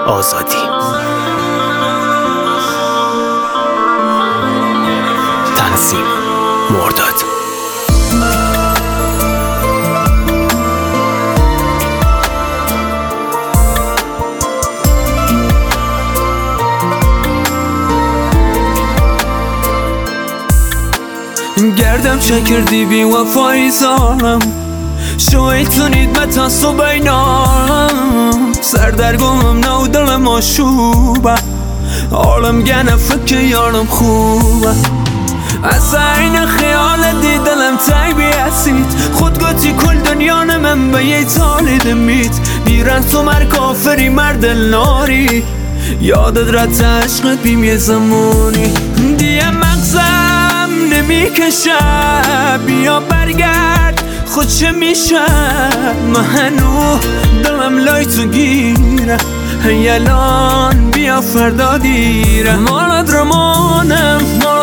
آزادی. تنظیم مرداد. گردم چکردی بی وفایی زارم شویتونید متا صبحینام سردرگمم نو دلم آشوبه عالم گنه فکر یارم خوبه از این خیال دی دلم تنگ بیاسید خود گوتی کل دنیا من به یه تالی دمید بیرن تو مر کافری مردل ناری یادت رد عشقت بیم یه زمانی دیه مغزم نمیکشه بیا برگرد خود چه میشه منو دلم لای تو گیره یلان بیا فردا دیره مالد رمانم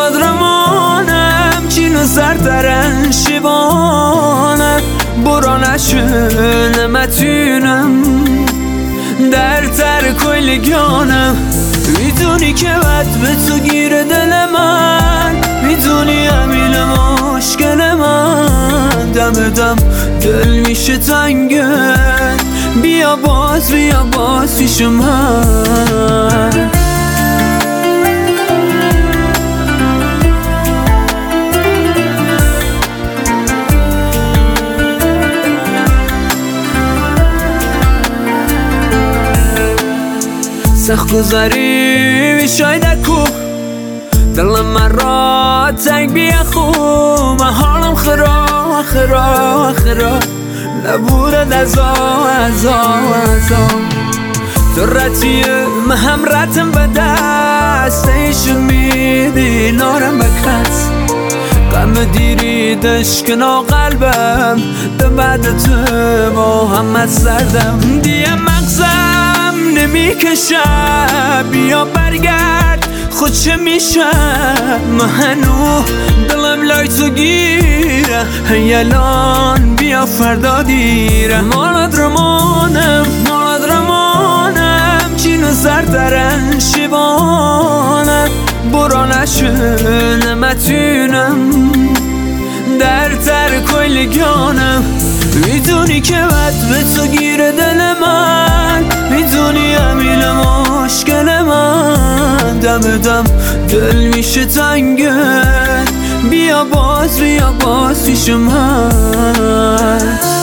چینو زردرن شیوانم برا نشون نمتونم در تر کلگانم میدونی که بد به تو گیره دل من میدونی امیل مشکل من دم دم دل میشه تنگه بیا باز پیش من سخت گذاری شاید کو دلم من را تنگ بیا خوب من حالم خراب نبودد ازا تو ردیه من هم ردم به دست ایشون میدی نارم بکرد غم دیری دشکنا قلبم به بعد تو محمد سردم دیه مغزم نمیکشه بیا برگرد خود چه میشه منو دلم لای تو گیره یلان بیا فردا دیره مالد رمانم چینو زردرن شیوانم برا نشون نمتونم در تر کلگانم میدونی که بد به تو گیره دل من میدونی امیل مشکل من دم دم دل میشه تنگه بیا باز پیش من